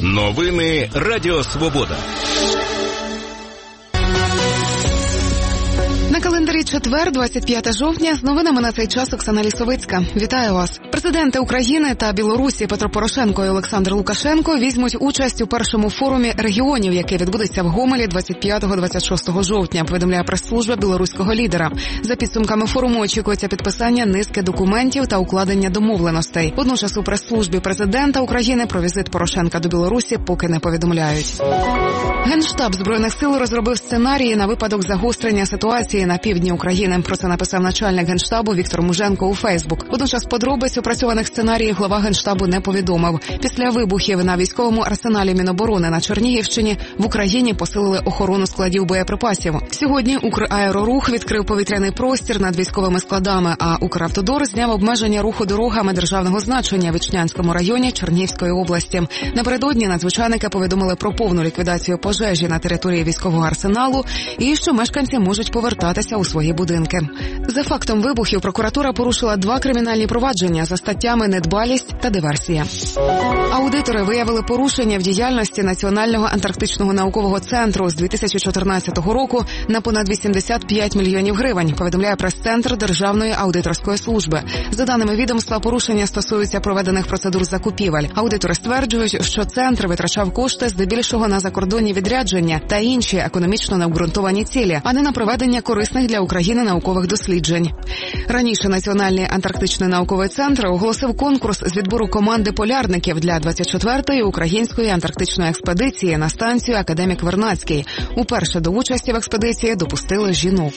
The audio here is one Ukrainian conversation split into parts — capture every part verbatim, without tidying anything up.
Новини Радіо Свобода. На календарі четвер, двадцять п'яте жовтня, з новинами на цей час Оксана Лісовицька. Вітаю вас. Президенти України та Білорусі Петро Порошенко і Олександр Лукашенко візьмуть участь у першому форумі регіонів, який відбудеться в Гомелі двадцять п'ятого - двадцять шостого жовтня, повідомляє прес-служба білоруського лідера. За підсумками форуму очікується підписання низки документів та укладення домовленостей. Водночас у прес-службі президента України про візит Порошенка до Білорусі поки не повідомляють. Генштаб Збройних сил розробив сценарії на випадок загострення ситуації на півдні України. Про це написав начальник Генштабу Віктор Муженко у Фейсбук. Водночас подробиць опрацьованих сценаріїв глава Генштабу не повідомив. Після вибухів на військовому арсеналі Міноборони на Чернігівщині в Україні посилили охорону складів боєприпасів. Сьогодні Украерорух відкрив повітряний простір над військовими складами, а Укравтодор зняв обмеження руху дорогами державного значення в Ічнянському районі Чернігівської області. Напередодні надзвичайники повідомили про повну ліквідацію пожежі на території військового арсеналу і що мешканці можуть повертатися у свої будинки. За фактом вибухів прокуратура порушила два кримінальні провадження за статтями «Недбалість» та «Диверсія». Аудитори виявили порушення в діяльності Національного антарктичного наукового центру з дві тисячі чотирнадцятого року на понад вісімдесят п'ять мільйонів гривень, повідомляє прес-центр Державної аудиторської служби. За даними відомства, порушення стосуються проведених процедур закупівель. Аудитори стверджують, що центр витрачав кошти здебільшого на закордонні відрядження та інші економічно необґрунтовані цілі, а не на проведення корисних для України наукових досліджень. Раніше Національний антарктичний науковий центр оголосив конкурс з відбору команди полярників для двадцять четвертої української антарктичної експедиції на станцію «Академік Вернадський». Уперше до участі в експедиції допустили жінок.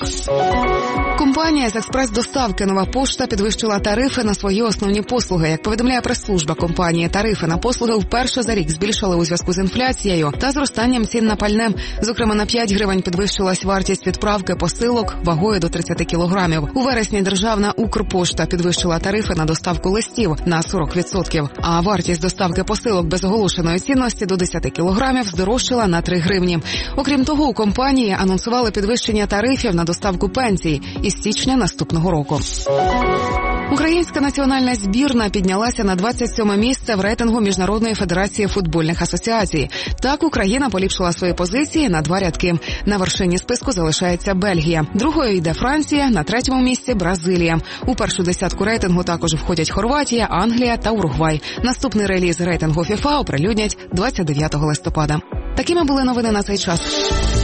Компанія з експрес-доставки «Нова пошта» підвищила тарифи на свої основні послуги. Як повідомляє прес-служба компанії, тарифи на послуги вперше за рік збільшили у зв'язку з інфляцією та зростанням цін на пальне. Зокрема, на п'ять гривень підвищилась вартість відправки посилок вагою до тридцять кілограмів. У вересні державна Укрпошта підвищила тарифи на доставку листів на сорок відсотків, а вартість доставки посилок без оголошеної цінності до десять кілограмів здорожчала на три гривні. Окрім того, у компанії анонсували підвищення тарифів на доставку пенсій із січня наступного року. Українська національна збірна піднялася на двадцять сьоме місце в рейтингу Міжнародної федерації футбольних асоціацій. Так Україна поліпшила свої позиції на два рядки. На вершині списку залишається Бельгія. Другою йде Франція, на третьому місці Бразилія. У першу десятку рейтингу також входять Хорватія, Англія та Уругвай. Наступний реліз рейтингу ФІФА оприлюднять двадцять дев'ятого листопада. Такими були новини на цей час.